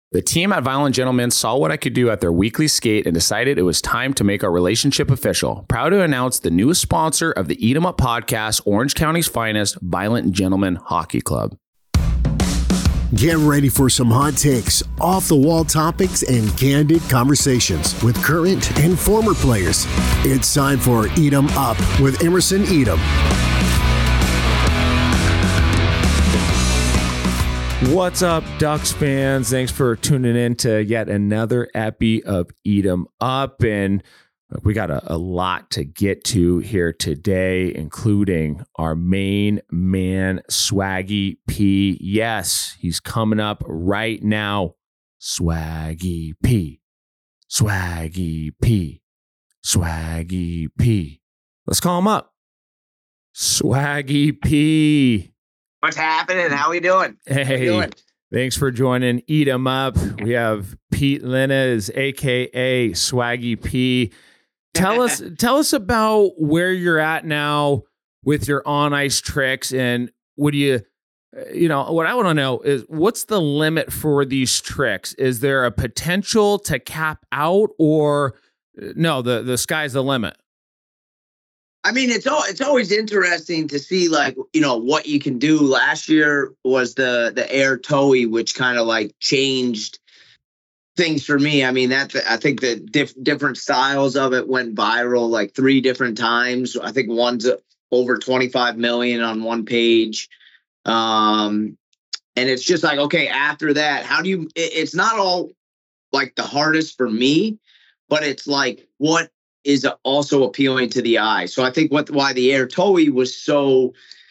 The team at Violent Gentlemen saw what I could do at their weekly skate and decided it was time to make our relationship official. Proud to announce the newest sponsor of the Eat 'em Up podcast, Orange County's finest, Violent Gentlemen Hockey Club. Get ready for some hot takes, off-the-wall topics, and candid conversations with current and former players. It's time for Eat 'em Up with Emerson Edom. What's up, Ducks fans? Thanks for tuning in to yet another epi of Eat 'em Up. And we got a lot to get to here today, including our main man, Swaggy P. Yes, he's coming up right now. Swaggy P. Swaggy P. Swaggy P. Let's call him up. Swaggy P. What's happening? How we doing? Hey, thanks for joining Eat 'em Up. We have Pete Linnes, aka Swaggy P. Tell us about where you're at now with your on ice tricks, and what do you what I want to know is what's the limit for these tricks? Is there a potential to cap out, or no? The sky's the limit. I mean, it's always interesting to see, like, what you can do. Last year was the Air Toei, which kind of like changed things for me. I mean, I think the different styles of it went viral like 3 different times. I think one's over 25 million on one page. And it's just like, okay, after that, it's not all like the hardest for me, but it's like, what is also appealing to the eye. So I think why the Air Toei was so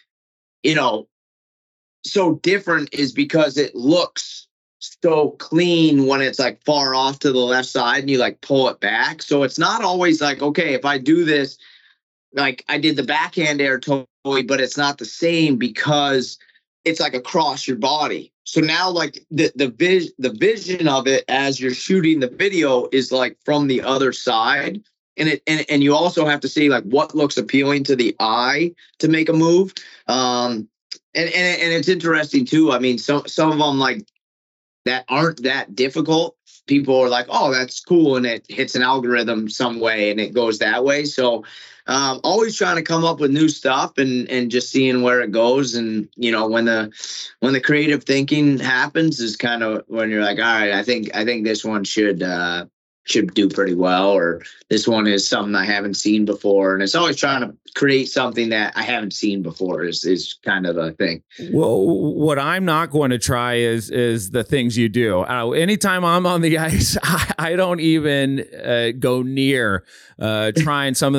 different is because it looks so clean when it's like far off to the left side and you like pull it back. So it's not always like, okay, if I do this, like I did the backhand Air Toei, but it's not the same because it's like across your body. So now like the vision of it as you're shooting the video is like from the other side. And you also have to see like what looks appealing to the eye to make a move. And it's interesting too. I mean, some of them like that aren't that difficult. People are like, oh, that's cool. And it hits an algorithm some way and it goes that way. So always trying to come up with new stuff and just seeing where it goes. And, when the creative thinking happens is kind of when you're like, all right, I think this one should do pretty well, or this one is something I haven't seen before. And it's always trying to create something that I haven't seen before is kind of a thing. Well, what I'm not going to try is the things you do. Anytime I'm on the ice, I don't even go near trying some of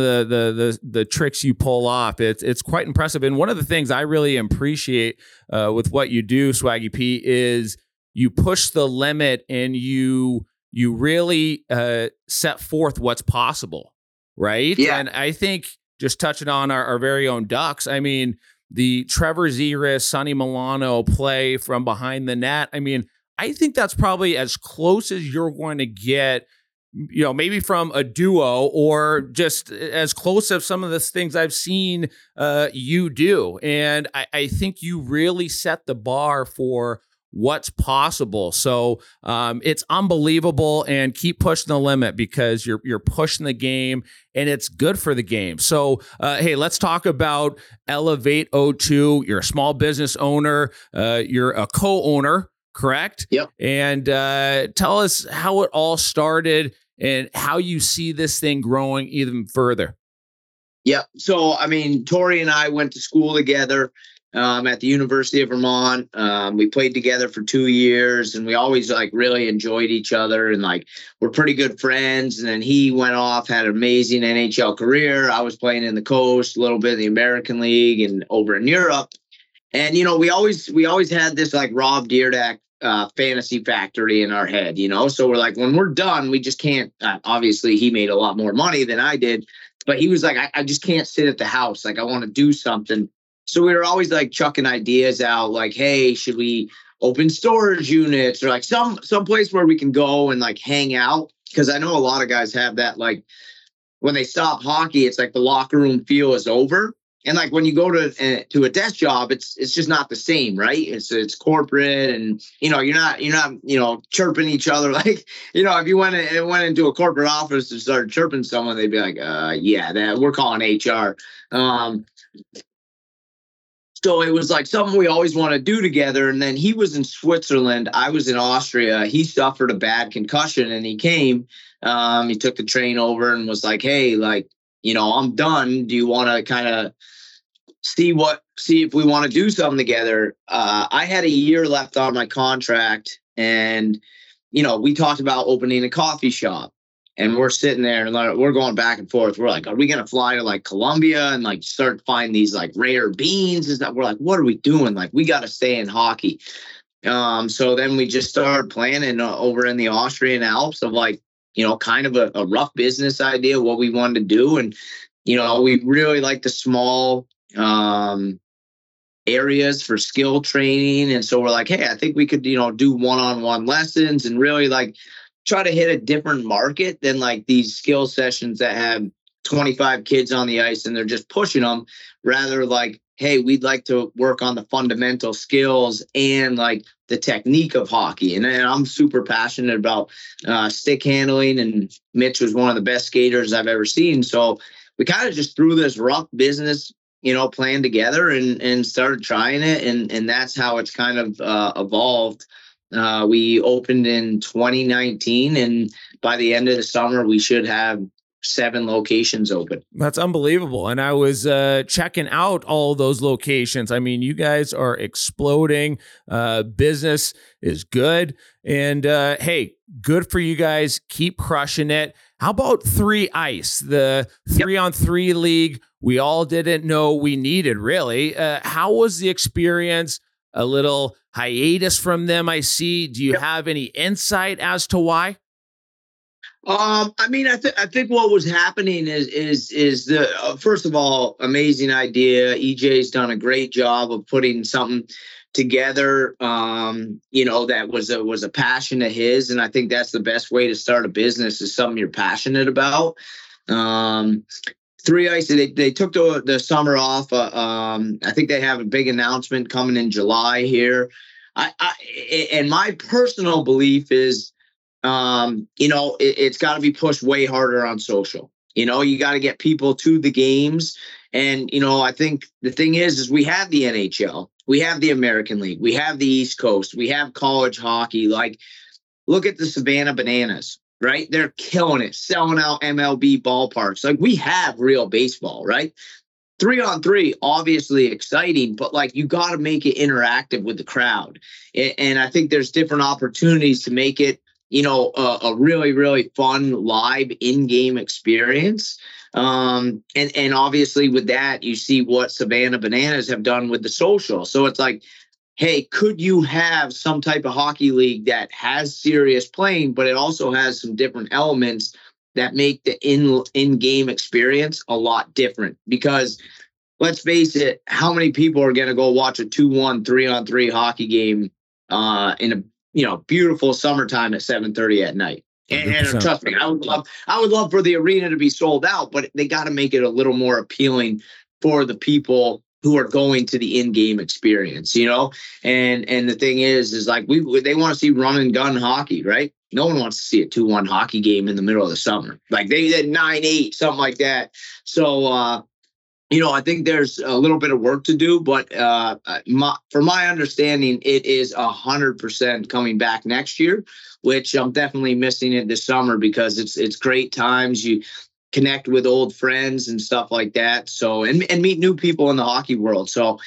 the tricks you pull off. It's quite impressive. And one of the things I really appreciate with what you do, Swaggy P, is you push the limit and you really set forth what's possible, right? Yeah. And I think just touching on our very own Ducks, I mean, the Trevor Zegras, Sonny Milano play from behind the net, I mean, I think that's probably as close as you're going to get, maybe from a duo, or just as close as some of the things I've seen you do. And I think you really set the bar for what's possible. So it's unbelievable, and keep pushing the limit because you're pushing the game and it's good for the game. So hey, let's talk about Elevate O2. You're a small business owner. You're a co-owner, correct? Yep. And tell us how it all started and how you see this thing growing even further. Yeah. So, I mean, Tori and I went to school together at the University of Vermont. We played together for 2 years, and we always like really enjoyed each other, and like we're pretty good friends. And then he went off, had an amazing NHL career. I was playing in the Coast, a little bit in the American League and over in Europe. And, we always had this like Rob Dyrdek fantasy factory in our head, so we're like, when we're done, we just can't, obviously he made a lot more money than I did, but he was like, I just can't sit at the house. Like I want to do something. So we were always like chucking ideas out, like, hey, should we open storage units, or like some place where we can go and like hang out? Because I know a lot of guys have that, like when they stop hockey, it's like the locker room feel is over. And like when you go to a desk job, it's just not the same, right? It's corporate, and you're not chirping each other like if you went into a corporate office and started chirping someone, they'd be like, yeah, that we're calling HR. So it was like something we always want to do together. And then he was in Switzerland. I was in Austria. He suffered a bad concussion and he came. He took the train over and was like, hey, like, I'm done. Do you want to kind of see if we want to do something together? I had a year left on my contract, and, we talked about opening a coffee shop. And we're sitting there and we're going back and forth. We're like, are we going to fly to like Colombia and like start find these like rare beans? Is that we're like, what are we doing? Like, we got to stay in hockey. So then we just started planning over in the Austrian Alps of like, kind of a rough business idea, what we wanted to do. And, we really like the small areas for skill training. And so we're like, hey, I think we could, do one-on-one lessons and really like try to hit a different market than like these skill sessions that have 25 kids on the ice and they're just pushing them. Rather like, hey, we'd like to work on the fundamental skills and like the technique of hockey. And I'm super passionate about stick handling, and Mitch was one of the best skaters I've ever seen. So we kind of just threw this rough business plan together and started trying it. And that's how it's kind of evolved. We opened in 2019, and by the end of the summer, we should have 7 locations open. That's unbelievable. And I was checking out all those locations. I mean, you guys are exploding. Business is good. And hey, good for you guys. Keep crushing it. How about 3 Ice, the 3-on-3 league we all didn't know we needed, really? How was the experience? A little hiatus from them, I see. Do you have any insight as to why? I mean, I think what was happening is the first of all, amazing idea. EJ's done a great job of putting something together. That was a passion of his, and I think that's the best way to start a business, is something you're passionate about. 3 Ice, they took the summer off. I think they have a big announcement coming in July here. And my personal belief is, it's got to be pushed way harder on social. You got to get people to the games. And, I think the thing is we have the NHL, we have the American League, we have the East Coast, we have college hockey. Like, look at the Savannah Bananas. Right? They're killing it, selling out MLB ballparks. Like, we have real baseball, right? 3-on-3, obviously exciting, but like, you got to make it interactive with the crowd. And I think there's different opportunities to make it, a really, really fun live in-game experience. And obviously with that, you see what Savannah Bananas have done with the social. So it's like, hey, could you have some type of hockey league that has serious playing, but it also has some different elements that make the in-game experience a lot different? Because let's face it, how many people are going to go watch a 2-1, 3-on-3 hockey game in a beautiful summertime at 7:30 at night? And trust me, I would love for the arena to be sold out, but they got to make it a little more appealing for the people who are going to the in-game experience, and the thing is like, they want to see run and gun hockey, right? No one wants to see a 2-1 hockey game in the middle of the summer. Like, they did 9-8, something like that. So, I think there's a little bit of work to do, but for my understanding, it is 100% coming back next year, which I'm definitely missing it this summer, because it's great times. You connect with old friends and stuff like that. So, and meet new people in the hockey world. So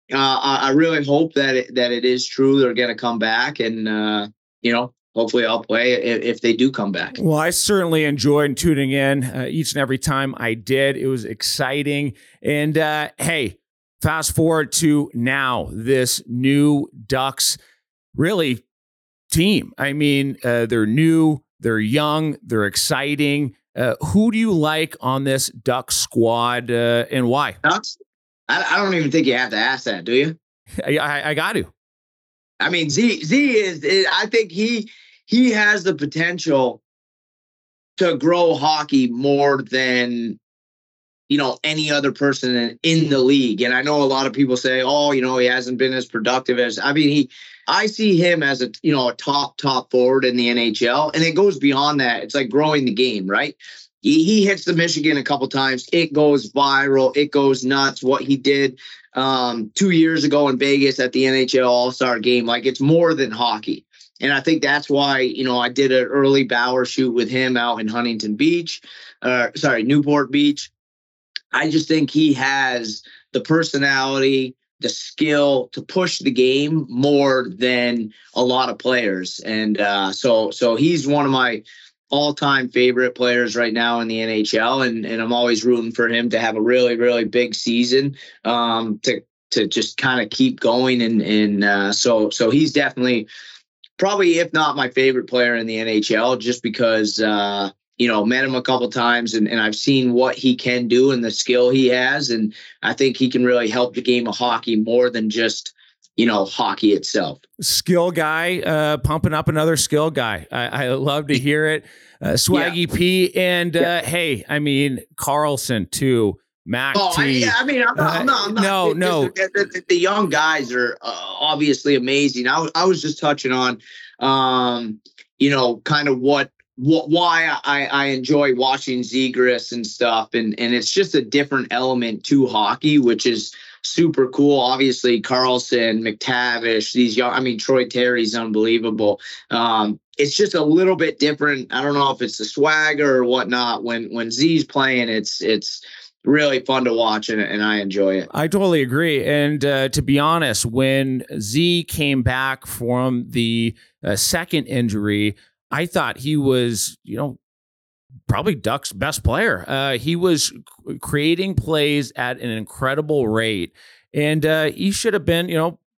I really hope that it is true they're going to come back, and hopefully I'll play if they do come back. Well, I certainly enjoyed tuning in each and every time I did. It was exciting. And hey, fast forward to now, this new Ducks really team. I mean, they're new, they're young, they're exciting. Who do you like on this Ducks squad, and why? Ducks? I don't even think you have to ask that, do you? I got to. I mean, Z is I think he has the potential to grow hockey more than any other person in the league. And I know a lot of people say, oh, he hasn't been as productive as, I see him as a top forward in the NHL, and it goes beyond that. It's like growing the game, right? He hits the Michigan a couple times. It goes viral. It goes nuts. What he did 2 years ago in Vegas at the NHL All-Star Game, like, it's more than hockey. And I think that's why, I did an early Bauer shoot with him out in Newport Beach. I just think he has the personality, the skill to push the game more than a lot of players. And so he's one of my all-time favorite players right now in the NHL. And I'm always rooting for him to have a really, really big season to just kind of keep going. And so he's definitely probably, if not my favorite player in the NHL, just because, met him a couple times and I've seen what he can do and the skill he has. And I think he can really help the game of hockey more than just, hockey itself. Skill guy, pumping up another skill guy. I love to hear it. Swaggy P. And hey, Carlson too. Mac T. I'm not. No. The young guys are obviously amazing. I was just touching on, kind of why I enjoy watching Zegras and stuff. And it's just a different element to hockey, which is super cool. Obviously, Carlson, McTavish, these young, Troy Terry's unbelievable. It's just a little bit different. I don't know if it's the swagger or whatnot. When Z's playing, it's really fun to watch, and I enjoy it. I totally agree. And to be honest, when Z came back from the second injury, I thought he was, probably Ducks' best player. He was creating plays at an incredible rate, and he should have been,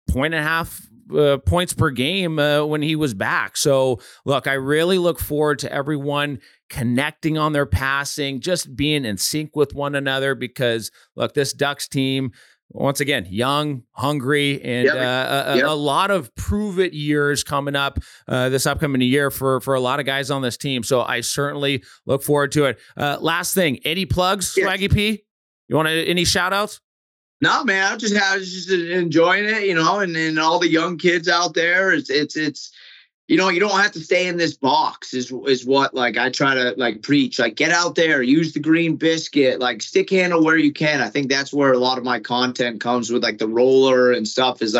1.5 points per game when he was back. So, look, I really look forward to everyone connecting on their passing, just being in sync with one another, because, look, this Ducks team, once again, young, hungry, and a lot of prove-it years coming up this upcoming year for a lot of guys on this team. So I certainly look forward to it. Last thing, any plugs, Swaggy P? You want any shout-outs? No, man, I was just enjoying it, and all the young kids out there. It's you don't have to stay in this box is what, like, I try to preach, get out there, use the green biscuit, stick handle where you can. I think that's where a lot of my content comes with, the roller and stuff, is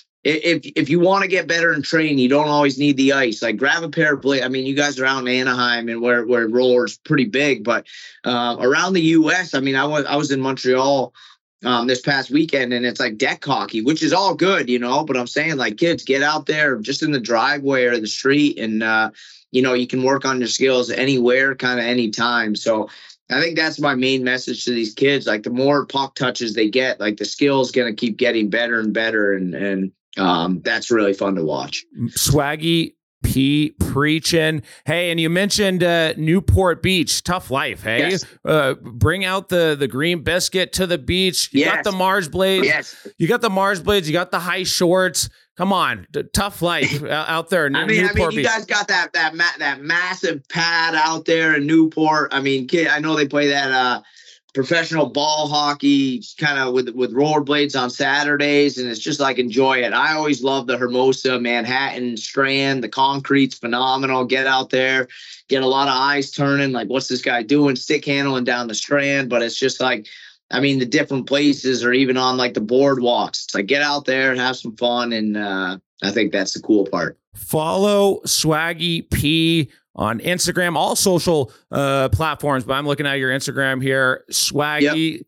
if you want to get better and train, you don't always need the ice. Grab a pair of blades. You guys are out in Anaheim and where roller's pretty big, but around the US, I was in Montreal this past weekend, and it's deck hockey, which is all good, but I'm saying, kids, get out there just in the driveway or the street, and you can work on your skills anywhere, kind of anytime. So I think that's my main message to these kids. The more puck touches they get, the skill's going to keep getting better and better, and that's really fun to watch. Swaggy P preaching. Hey, and you mentioned Newport Beach. Tough life, hey? Yes. Bring out the green biscuit to the beach. You got the Mars blades. Yes. You got the Mars blades. You got the high shorts. Come on, tough life out there. Newport Beach. You guys got that massive pad out there in Newport. I know they play that professional ball hockey kind of with rollerblades on Saturdays, and it's just enjoy it. I always love the Hermosa, Manhattan Strand. The concrete's phenomenal. Get out there, get a lot of eyes turning, what's this guy doing, stick handling down the Strand. But it's just the different places, or even on the boardwalks. It's get out there and have some fun, and I think that's the cool part. Follow Swaggy P on Instagram, all social platforms, but I'm looking at your Instagram here, Swaggy,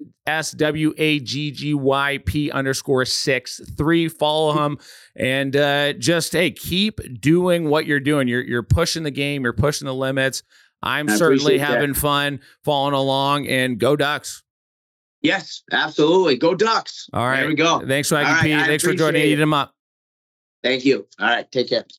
SWAGGYP_63. Follow him, and just, hey, keep doing what you're doing. You're pushing the game. You're pushing the limits. I'm certainly having fun following along, and go Ducks. Yes, absolutely. Go Ducks. All right. There we go. Thanks, Swaggy P. Thanks for joining Eat 'em Up. Thank you. All right. Take care.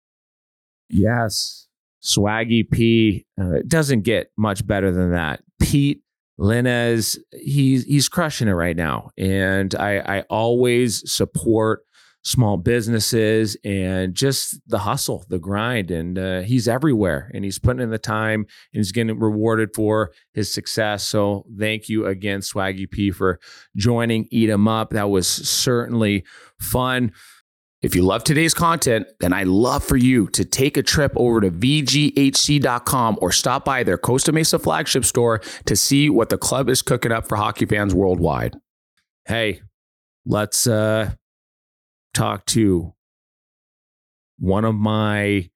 Yes. Swaggy P. Doesn't get much better than that. Pete Linnes, he's crushing it right now. And I always support small businesses and just the hustle, the grind. And he's everywhere and he's putting in the time and he's getting rewarded for his success. So thank you again, Swaggy P, for joining Eat 'em Up. That was certainly fun. If you love today's content, then I'd love for you to take a trip over to VGHC.com or stop by their Costa Mesa flagship store to see what the club is cooking up for hockey fans worldwide. Hey, let's talk to one of my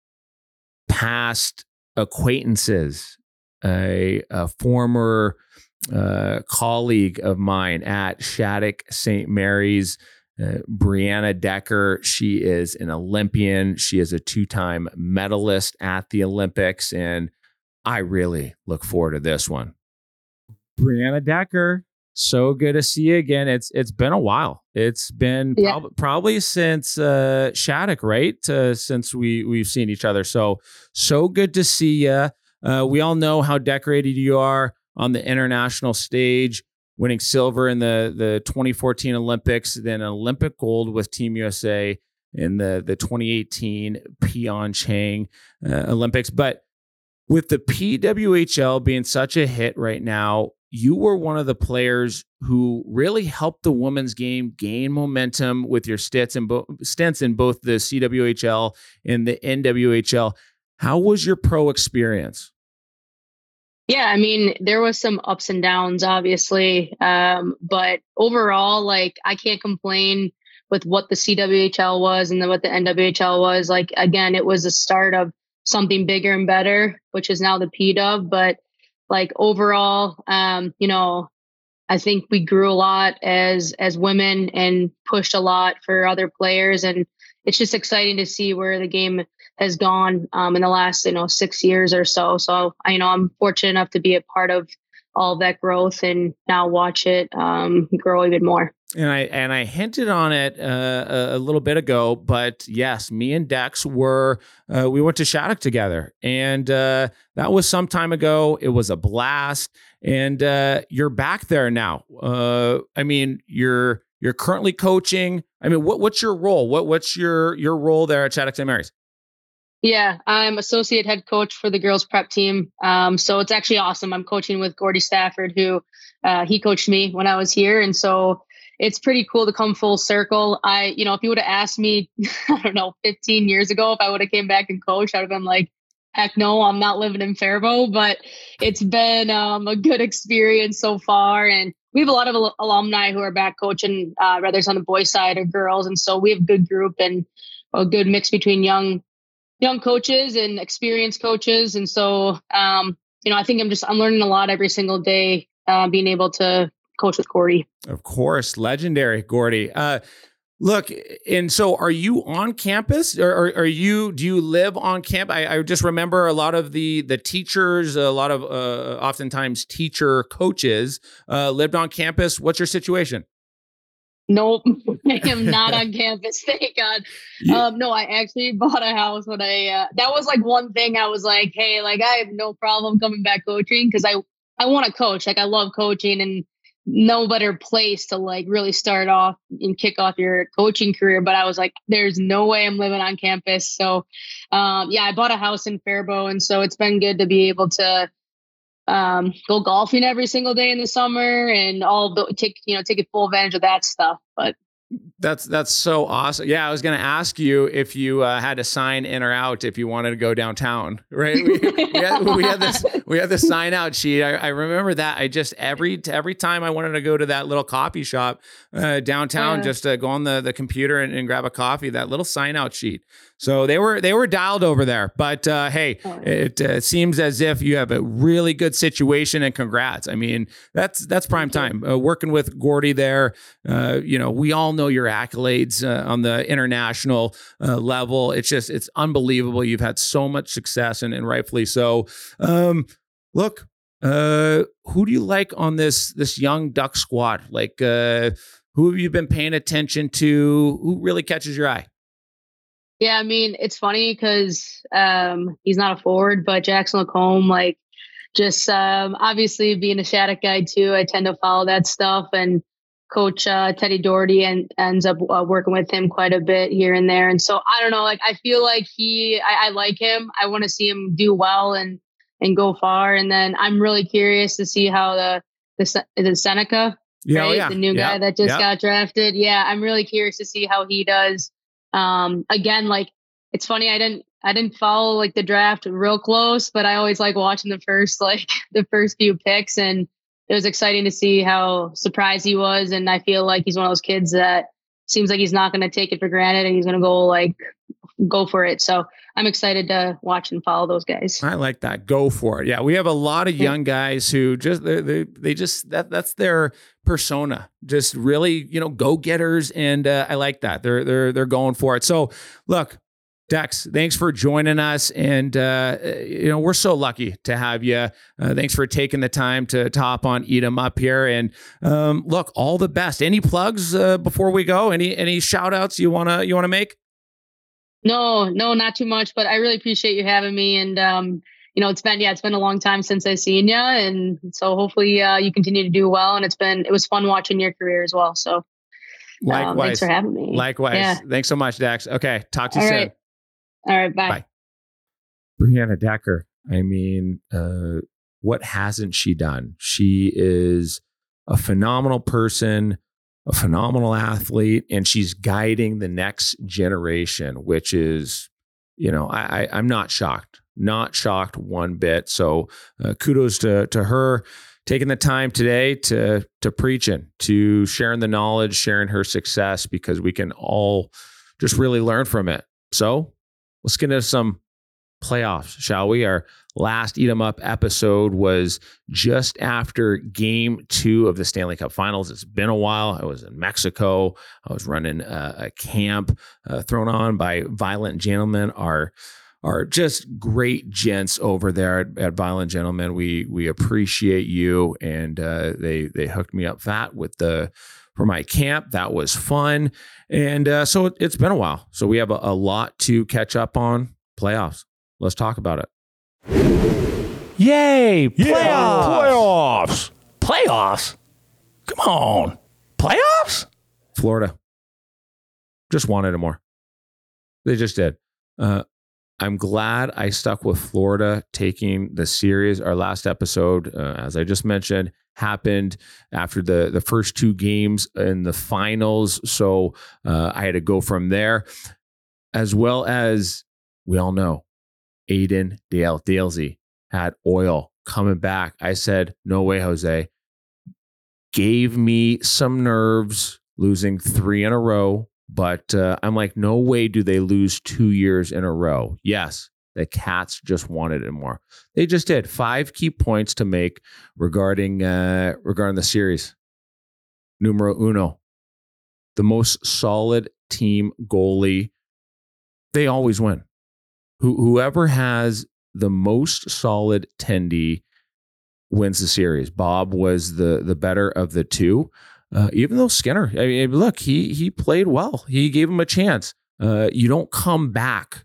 past acquaintances, a former colleague of mine at Shattuck St. Mary's, Brianna Decker. She is an Olympian. She is a 2-time medalist at the Olympics, and I really look forward to this one. Brianna Decker, so good to see you again. It's been a while. It's been probably since Shattuck, right? Since we've seen each other. So good to see you. We all know how decorated you are on the international stage, winning silver in the 2014 Olympics, then an Olympic gold with Team USA in the 2018 Pyeongchang Olympics. But with the PWHL being such a hit right now, you were one of the players who really helped the women's game gain momentum with your stints in both the CWHL and the NWHL. How was your pro experience? Yeah, I mean, there was some ups and downs, obviously. But overall, like, I can't complain with what the CWHL was and then what the NWHL was. Like, again, it was the start of something bigger and better, which is now the PW. But like overall, I think we grew a lot as women and pushed a lot for other players. And it's just exciting to see where the game has gone in the last 6 years or so. So I'm fortunate enough to be a part of all of that growth and now watch it grow even more. And I hinted on it a little bit ago, but yes, me and Dex we went to Shattuck together, and that was some time ago. It was a blast, and you're back there now. I mean, you're currently coaching. I mean, what's your role? What's your role there at Shattuck St. Mary's? Yeah, I'm associate head coach for the girls prep team. So it's actually awesome. I'm coaching with Gordy Stafford, who he coached me when I was here. And so it's pretty cool to come full circle. If you would have asked me, 15 years ago, if I would have came back and coached, I would have been like, heck no, I'm not living in Faribault. But it's been a good experience so far. And we have a lot of alumni who are back coaching, whether it's on the boys side or girls. And so we have a good group and a good mix between young coaches and experienced coaches. And so, I think I'm learning a lot every single day, being able to coach with Gordy. Of course. Legendary Gordy. Look, and so are you on campus or do you live on camp? I just remember a lot of the teachers, a lot of oftentimes teacher coaches lived on campus. What's your situation? Nope, I am not on campus. Thank God. No, I actually bought a house when that was like one thing I was like, hey, like I have no problem coming back coaching because I want to coach. Like I love coaching and no better place to like really start off and kick off your coaching career. But I was like, there's no way I'm living on campus. So I bought a house in Faribault. And so it's been good to be able to go golfing every single day in the summer and take full advantage of that stuff. But that's so awesome. Yeah, I was going to ask you if you had to sign in or out if you wanted to go downtown, right? We had this sign out sheet. I remember that. I just every time I wanted to go to that little coffee shop downtown, just to go on the computer and grab a coffee, that little sign out sheet. So they were dialed over there. But hey, it seems as if you have a really good situation, and congrats. I mean, that's prime time. Working with Gordy there, we all know your accolades on the international level. It's unbelievable. You've had so much success, and rightfully so. Look, who do you like on this young Duck squad? Like, who have you been paying attention to? Who really catches your eye? Yeah, I mean, it's funny because he's not a forward, but Jackson Lacombe, like, just obviously being a Shattuck guy too, I tend to follow that stuff. And Coach Teddy Doherty and ends up working with him quite a bit here and there. And so I don't know, like I feel like I like him. I want to see him do well and go far. And then I'm really curious to see how is it Seneca, right? The new guy that just got drafted. Yeah, I'm really curious to see how he does. Again, like it's funny, I didn't follow like the draft real close, but I always like watching the first few picks, and it was exciting to see how surprised he was. And I feel like he's one of those kids that seems like he's not going to take it for granted and he's going to go for it. So I'm excited to watch and follow those guys. I like that. Go for it. Yeah. We have a lot of young guys who that's their persona, just really, go getters. And I like that. They're going for it. So look, Dex, thanks for joining us. And, we're so lucky to have you. Thanks for taking the time to hop on Eat 'em Up here. And look, all the best. Any plugs before we go? Any shout outs you want to make? No, not too much, but I really appreciate you having me. And, it's been a long time since I've seen you. And so hopefully you continue to do well. And it was fun watching your career as well. So likewise, thanks for having me. Likewise. Yeah. Thanks so much, Dex. Okay. Talk to you soon. All right. Bye. Brianna Decker. I mean, what hasn't she done? She is a phenomenal person, a phenomenal athlete, and she's guiding the next generation, which is, I'm not shocked one bit. So kudos to her taking the time today to preaching, to sharing the knowledge, sharing her success, because we can all just really learn from it. So let's get into some playoffs, shall we? Our last Eat 'em Up episode was just after Game 2 of the Stanley Cup Finals. It's been a while. I was in Mexico. I was running a camp thrown on by Violent Gentlemen, are just great gents over there at Violent Gentlemen. We appreciate you, and they hooked me up fat for my camp. That was fun. And so it's been a while. So we have a lot to catch up on. Playoffs. Let's talk about it. Yay! Playoffs! Playoffs? Come on. Playoffs? Florida. Just wanted it more. They just did. I'm glad I stuck with Florida taking the series. Our last episode, as I just mentioned, happened after the first two games in the finals. So I had to go from there, as well as we all know, Aiden Dalesy had oil coming back. I said, no way, Jose. Gave me some nerves losing 3 in a row, but I'm like, no way do they lose 2 years in a row. Yes, the Cats just wanted it more. They just did. 5 key points to make regarding the series. Numero uno, the most solid team goalie. They always win. Whoever has the most solid tendy wins the series. Bob was the better of the two. Even though Skinner, I mean, look, he played well. He gave him a chance. You don't come back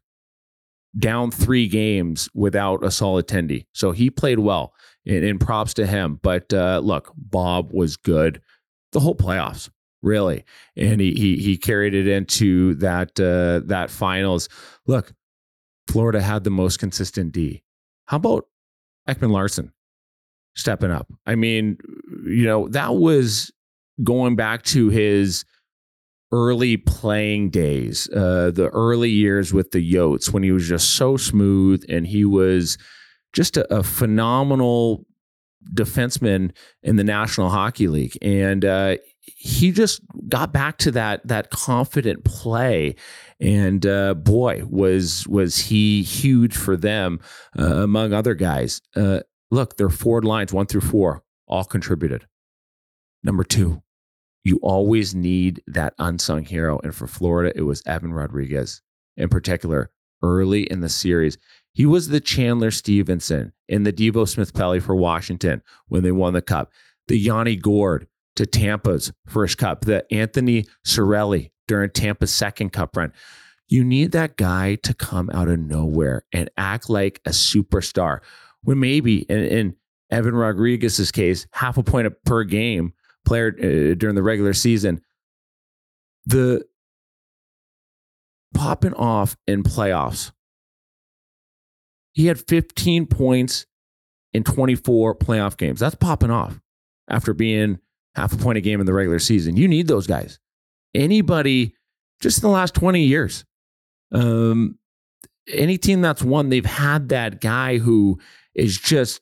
down 3 games without a solid tendy. So he played well, and props to him. But look, Bob was good the whole playoffs, really, and he carried it into that finals. Look, Florida had the most consistent D. How about Ekman Larsson stepping up? I mean, that was going back to his early playing days, the early years with the Yotes, when he was just so smooth, and he was just a phenomenal defenseman in the National Hockey League. And he just got back to that confident play. And boy, was he huge for them, among other guys. Look, their forward lines 1 through 4 all contributed. Number 2, you always need that unsung hero. And for Florida, it was Evan Rodriguez in particular. Early in the series, he was the Chandler Stevenson in the Devo Smith-Pelly for Washington when they won the Cup. The Yanni Gourde to Tampa's first Cup. The Anthony Cirelli during Tampa's second Cup run. You need that guy to come out of nowhere and act like a superstar. When maybe, in Evan Rodriguez's case, half a point per game, player during the regular season. The popping off in playoffs. He had 15 points in 24 playoff games. That's popping off after being half a point a game in the regular season. You need those guys. Anybody, just in the last 20 years, any team that's won, they've had that guy who is just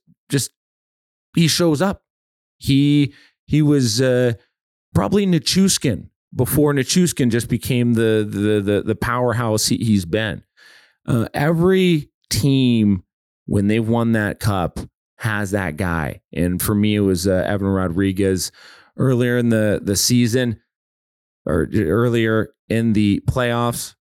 he shows up. He was probably Nichushkin before Nichushkin just became the powerhouse he's been. Every team, when they've won that cup, has that guy. And for me, it was Evan Rodriguez earlier in the season or earlier in the playoffs.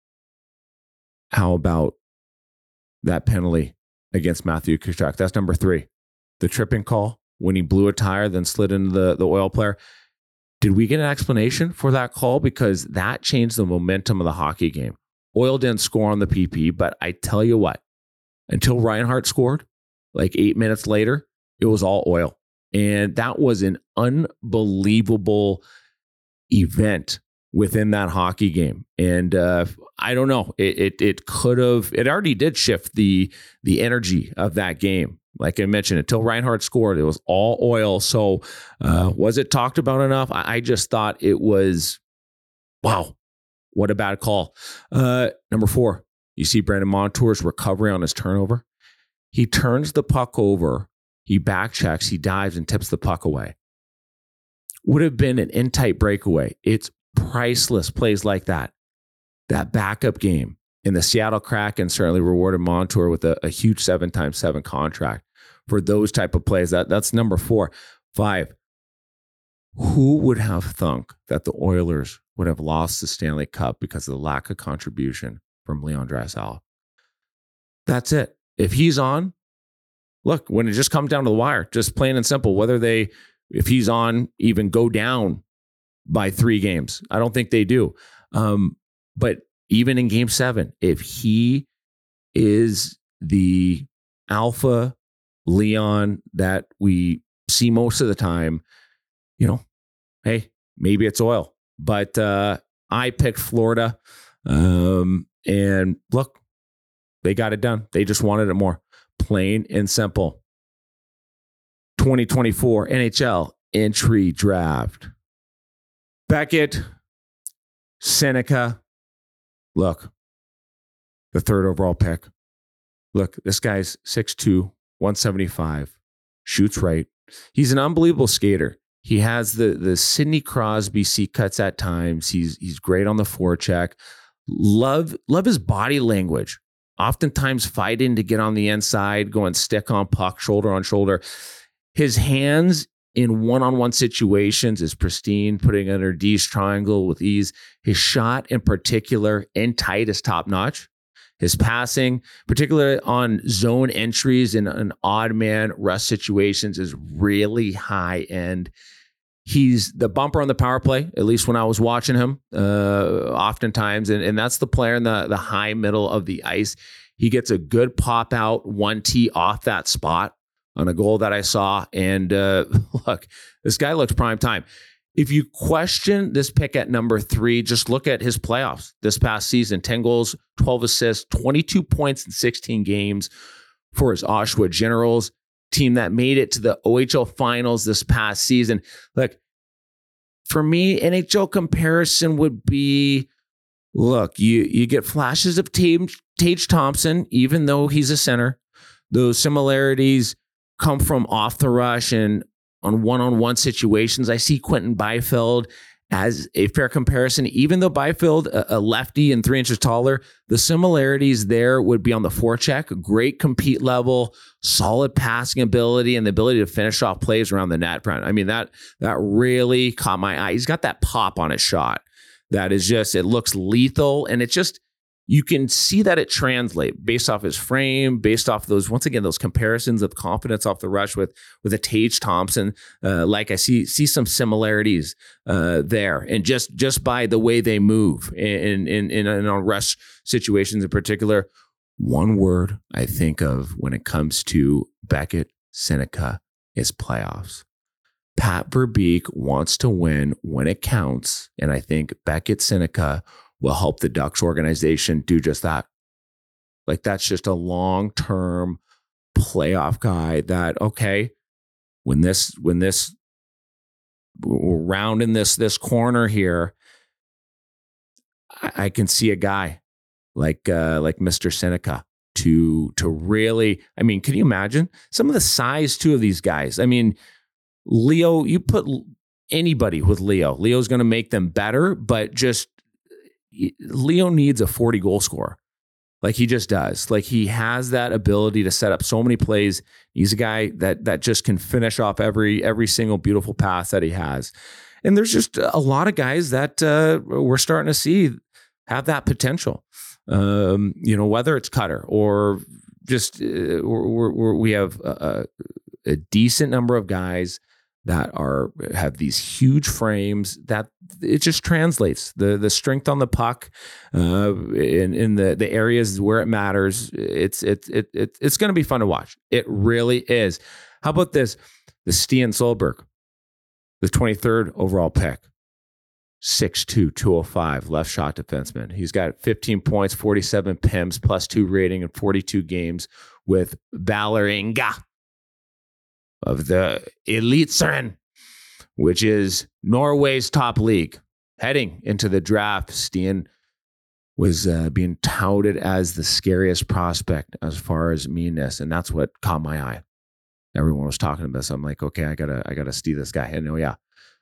How about that penalty against Matthew Tkachuk? That's number 3. The tripping call when he blew a tire, then slid into the Oil player. Did we get an explanation for that call? Because that changed the momentum of the hockey game. Oil didn't score on the PP, but I tell you what, until Reinhart scored, like 8 minutes later, it was all Oil. And that was an unbelievable event within that hockey game. And I don't know, it could have, it already did shift the energy of that game. Like I mentioned, until Reinhart scored, it was all Oil. So was it talked about enough? I just thought it was, wow, what a bad call. Number 4, you see Brandon Montour's recovery on his turnover. He turns the puck over, he back checks, he dives and tips the puck away. Would have been an in-tight breakaway. It's priceless plays like that. That backup game. And the Seattle Kraken certainly rewarded Montour with a huge 7x7 contract for those type of plays. That's number 4. 5. Who would have thunk that the Oilers would have lost the Stanley Cup because of the lack of contribution from Leon Draisaitl? That's it. If he's on, look, when it just comes down to the wire, just plain and simple, if he's on, even go down by 3 games. I don't think they do. But even in game 7, if he is the alpha Leon that we see most of the time, hey, maybe it's Oil. But I picked Florida. And look, they got it done. They just wanted it more. Plain and simple. 2024 NHL entry draft. Beckett, Seneca. Look, the 3rd overall pick. Look, this guy's 6'2", 175, shoots right. He's an unbelievable skater. He has the Sidney Crosby seat cuts at times. He's great on the forecheck. Love his body language. Oftentimes fighting to get on the inside, going stick on puck, shoulder on shoulder. His hands in one-on-one situations is pristine, putting under D's triangle with ease. His shot in particular in tight is top-notch. His passing, particularly on zone entries in an odd man rush situations, is really high end. He's the bumper on the power play, at least when I was watching him, oftentimes. And that's the player in the high middle of the ice. He gets a good pop out 1T off that spot on a goal that I saw. And look, this guy looks prime time. If you question this pick at number 3, just look at his playoffs this past season. 10 goals, 12 assists, 22 points in 16 games for his Oshawa Generals, team that made it to the OHL finals this past season. Look, for me, NHL comparison would be, look, you get flashes of Tage Thompson, even though he's a center. Those similarities come from off the rush and on one-on-one situations. I see Quentin Byfield as a fair comparison. Even though Byfield, a lefty and 3 inches taller, the similarities there would be on the forecheck, great compete level, solid passing ability, and the ability to finish off plays around the net. I mean, that really caught my eye. He's got that pop on his shot that is just, it looks lethal, and it just, you can see that it translates based off his frame, based off those, once again, those comparisons of confidence off the rush with a Tage Thompson. Like I see some similarities there, and just by the way they move in on rush situations in particular. One word I think of when it comes to Beckett, Seneca is playoffs. Pat Verbeek wants to win when it counts. And I think Beckett Sinica will help the Ducks organization do just that. Like, that's just a long-term playoff guy that, okay, when we're rounding this corner here, I can see a guy like Mr. Sinica to really, I mean, can you imagine some of the size too of these guys? I mean, Leo, you put anybody with Leo's going to make them better, but just Leo needs a 40 goal scorer. Like, he just does. Like, he has that ability to set up so many plays. He's a guy that just can finish off every single beautiful pass that he has. And there's just a lot of guys that we're starting to see have that potential. Whether it's Cutter or just we have a decent number of guys that have these huge frames that it just translates the strength on the puck in the areas where it matters. It's going to be fun to watch. It really is. How about this? The Stian Solberg, the 23rd overall pick, 6'2", 205, left shot defenseman. He's got 15 points, 47 PIMs, +2 rating in 42 games with Vålerenga of the Eliteserien, which is Norway's top league. Heading into the draft, Stian was being touted as the scariest prospect as far as meanness, and that's what caught my eye. Everyone was talking about this. I'm like, okay, I gotta see this guy. And yeah,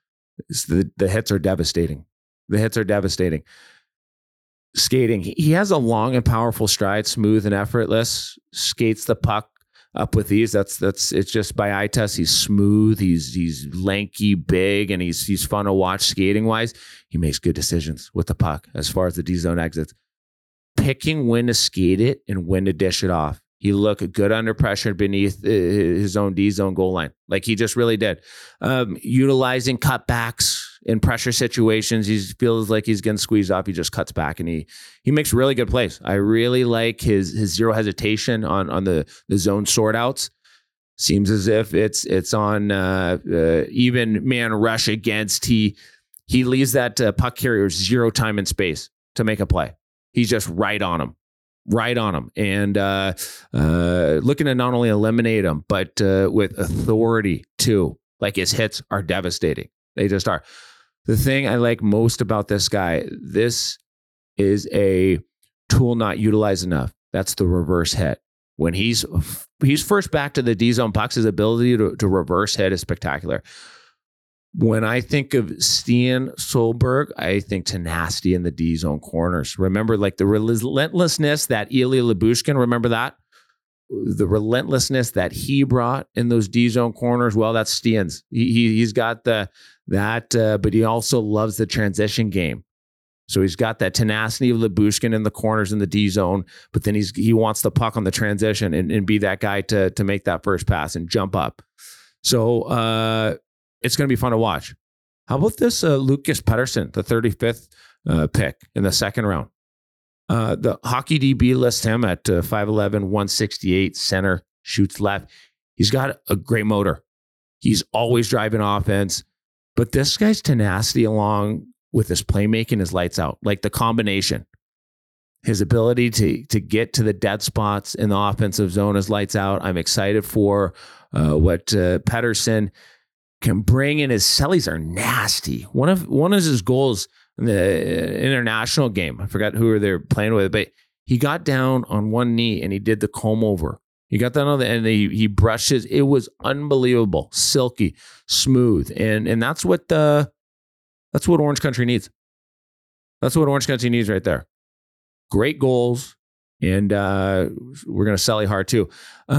the hits are devastating. The hits are devastating. Skating, he has a long and powerful stride, smooth and effortless. Skates the puck up with ease. That's it's just by eye test. He's smooth. He's lanky, big, and he's fun to watch skating wise. He makes good decisions with the puck as far as the D zone exits, picking when to skate it and when to dish it off. He looked good under pressure beneath his own D zone goal line. Like, he just really did. Utilizing cutbacks in pressure situations. He feels like he's getting squeezed off. He just cuts back and he makes really good plays. I really like his zero hesitation on the zone sort outs. Seems as if it's on even man rush against. He leaves that puck carrier zero time and space to make a play. He's just right on him. And looking to not only eliminate him, but with authority too. Like, his hits are devastating. They just are. The thing I like most about this guy, this is a tool not utilized enough. That's the reverse hit. When he's first back to the D zone pucks, his ability to reverse hit is spectacular. When I think of Stian Solberg, I think tenacity in the D zone corners. Remember, like, the relentlessness that Ilya Lyubushkin, remember that? The relentlessness that he brought in those D zone corners. Well, that's Stian's. He's got that, but he also loves the transition game. So he's got that tenacity of Lyubushkin in the corners in the D zone, but then he wants the puck on the transition and be that guy to make that first pass and jump up. So it's going to be fun to watch. How about this Lucas Pettersson, the 35th pick in the second round? The Hockey DB lists him at 5'11", 168, center, shoots left. He's got a great motor. He's always driving offense. But this guy's tenacity along with his playmaking is lights out. Like, the combination. His ability to get to the dead spots in the offensive zone is lights out. I'm excited for what Pettersson can bring in. His cellies are nasty. One of his goals in the international game, I forgot who they're playing with, but he got down on one knee and he did the comb over. He got down on and he brushed his. It was unbelievable, silky, smooth, and that's what Orange Country needs. That's what Orange Country needs right there. Great goals, and we're gonna sell hard too.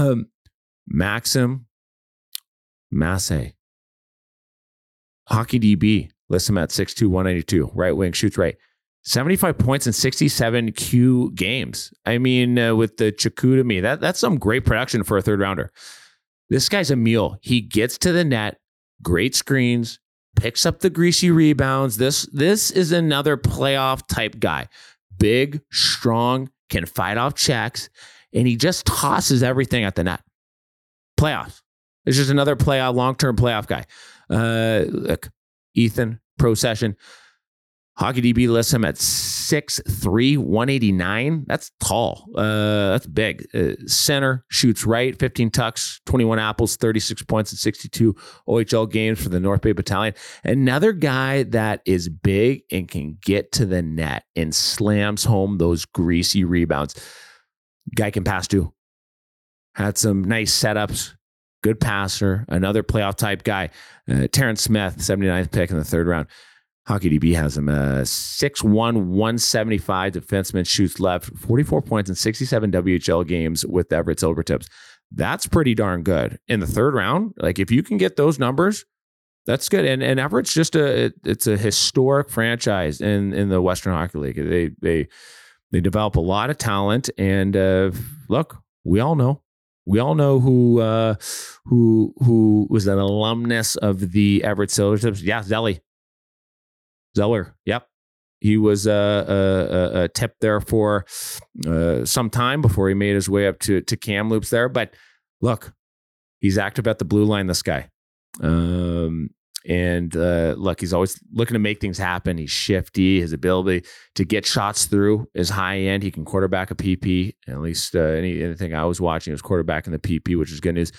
Maxim Massey. Hockey DB, lists him at 6'2", 192, right wing, shoots right. 75 points in 67 Q games. I mean, with the Chicoutimi, that's some great production for a third rounder. This guy's a mule. He gets to the net, great screens, picks up the greasy rebounds. This is another playoff type guy. Big, strong, can fight off checks, and he just tosses everything at the net. Playoffs. It's just another playoff, long-term playoff guy. Look, Ethan, Pro Session. Hockey DB lists him at 6'3", 189. That's tall. That's big. Center, shoots right, 15 tucks, 21 apples, 36 points in 62 OHL games for the North Bay Battalion. Another guy that is big and can get to the net and slams home those greasy rebounds. Guy can pass too. Had some nice setups. Good passer. Another playoff type guy. Terrence Smith, 79th pick in the third round. Hockey DB has him 6'1", 175 defenseman, shoots left, 44 points in 67 WHL games with the Everett Silvertips. That's pretty darn good. In the third round, like if you can get those numbers, that's good. And Everett's just it's a historic franchise in the Western Hockey League. They develop a lot of talent, and look, we all know who was an alumnus of the Everett Silvertips. Yeah, Zeller. Yep. He was a tip there for some time before he made his way up to Kamloops there. But look, he's active at the blue line, this guy. Look, he's always looking to make things happen. He's shifty. His ability to get shots through is high end. He can quarterback a PP. At least anything I was watching was quarterback in the PP, which is good news.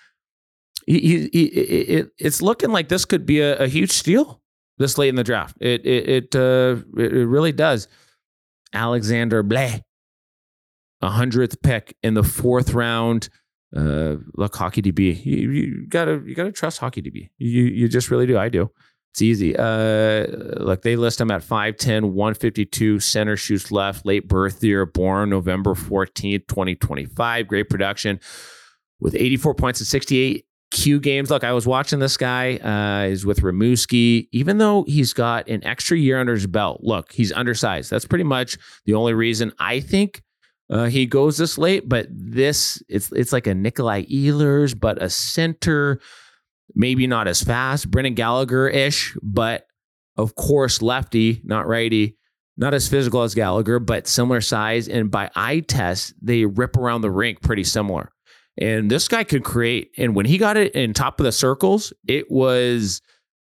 It's looking like this could be a huge steal this late in the draft. It really does. Alexander Blais, 100th pick in the fourth round. Look, Hockey DB. You gotta trust Hockey DB. You just really do. I do. It's easy. Look, they list him at 5'10", 152, center, shoots left, late birth year, born November 14th, 2025. Great production with 84 points in 68 Q games. Look, I was watching this guy. He's with Rimouski. Even though he's got an extra year under his belt, look, he's undersized. That's pretty much the only reason I think he goes this late. But it's like a Nikolai Ehlers, but a center, maybe not as fast. Brendan Gallagher-ish, but of course, lefty, not righty. Not as physical as Gallagher, but similar size. And by eye test, they rip around the rink pretty similar. And this guy could create. And when he got it in top of the circles, it was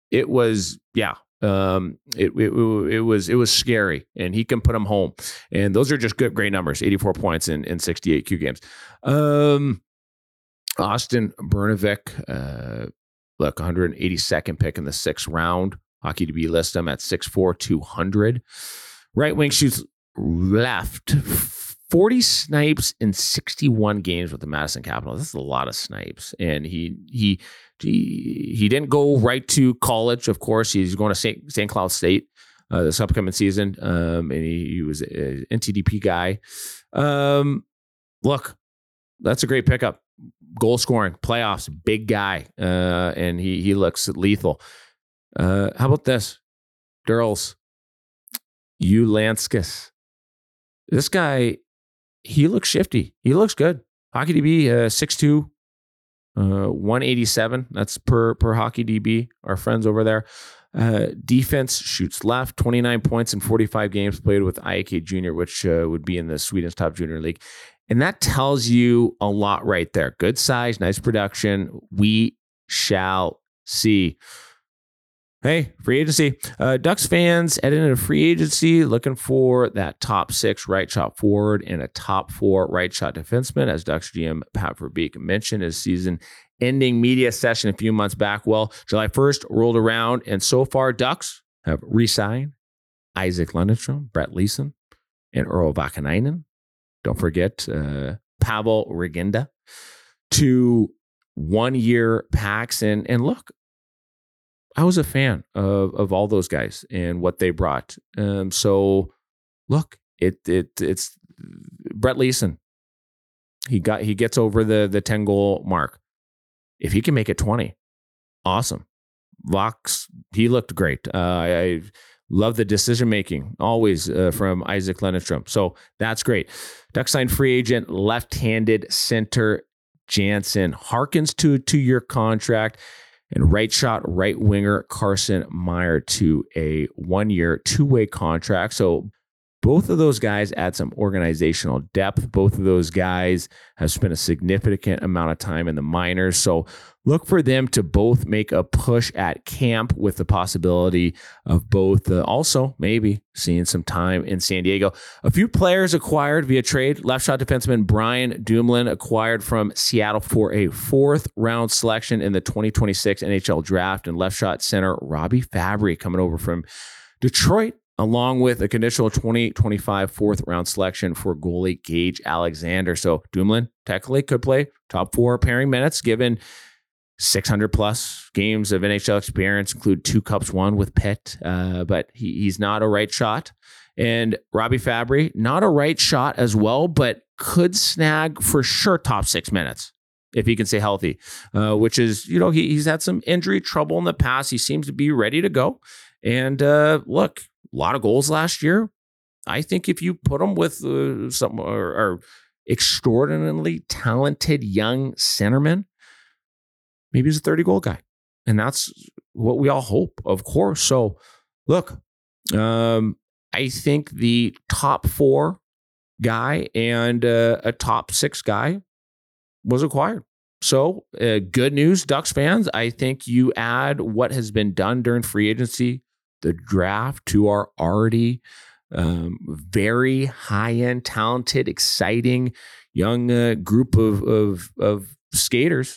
scary. And he can put them home. And those are just great numbers. 84 points in 68 Q games. Austin Brnovic, look, 182nd pick in the 6th round. Hockey DB list him at 6'4", 200. Right wing shoots left. 40 snipes in 61 games with the Madison Capitals. This is a lot of snipes. And he didn't go right to college, of course. He's going to St. Cloud State this upcoming season. And he was an NTDP guy. Look, that's a great pickup. Goal scoring, playoffs, big guy. And he looks lethal. How about this? Girls, Ulanskis. This guy, he looks shifty. He looks good. Hockey DB, 6'2", 187. That's per Hockey DB, our friends over there. Defense, shoots left, 29 points in 45 games played with IAK Junior, which would be in the Sweden's top junior league. And that tells you a lot right there. Good size, nice production. We shall see. Hey, free agency. Ducks fans heading into free agency, looking for that top 6 right shot forward and a top 4 right shot defenseman. As Ducks GM Pat Verbeek mentioned, his season-ending media session a few months back. Well, July 1st rolled around, and so far, Ducks have re-signed Isaac Lundestrom, Brett Leeson, and Earl Vakanainen. Don't forget Pavel Regenda to 1-year packs. And look, I was a fan of all those guys and what they brought. So look, it's Brett Leeson. He gets over the 10 goal mark. If he can make it 20, awesome. Vox, he looked great. I love the decision making always from Isaac Lundestrom. So that's great. Ducks signed free agent left-handed center Jansen Harkins to a 2-year contract. And right shot, right winger Carson Meyer to a 1-year, 2-way contract. So Both of those guys add some organizational depth. Both of those guys have spent a significant amount of time in the minors. So look for them to both make a push at camp, with the possibility of both also maybe seeing some time in San Diego. A few players acquired via trade. Left shot defenseman Brian Dumoulin acquired from Seattle for a 4th round selection in the 2026 NHL draft, and left shot center Robby Fabbri coming over from Detroit, along with a conditional 2025 4th round selection for goalie Gage Alexander. So Dumoulin technically could play top 4 pairing minutes, given 600 plus games of NHL experience, include 2 cups won with Pitt, but he's not a right shot. And Robby Fabbri, not a right shot as well, but could snag for sure top 6 minutes if he can stay healthy, which is, he's had some injury trouble in the past. He seems to be ready to go. And look, a lot of goals last year. I think if you put him with some or extraordinarily talented young centerman, maybe he's a 30-goal guy. And that's what we all hope, of course. So, look, I think the top 4 guy and a top 6 guy was acquired. So, good news, Ducks fans. I think you add what has been done during free agency, the draft, to our already very high-end, talented, exciting young group of skaters.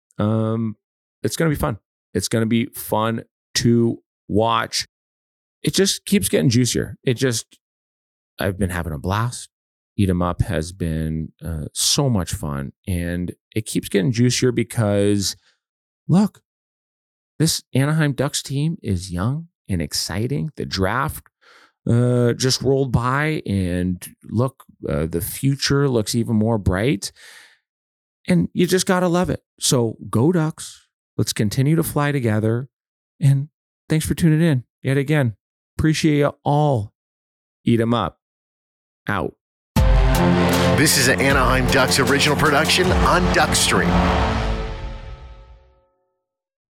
It's going to be fun. It's going to be fun to watch. It just keeps getting juicier. I've been having a blast. Eat 'em Up has been so much fun, and it keeps getting juicier because, look, this Anaheim Ducks team is young and exciting. The draft just rolled by, and look, the future looks even more bright. And you just got to love it. So go Ducks. Let's continue to fly together. And thanks for tuning in yet again. Appreciate you all. Eat 'em Up. Out. This is an Anaheim Ducks original production on Duckstream.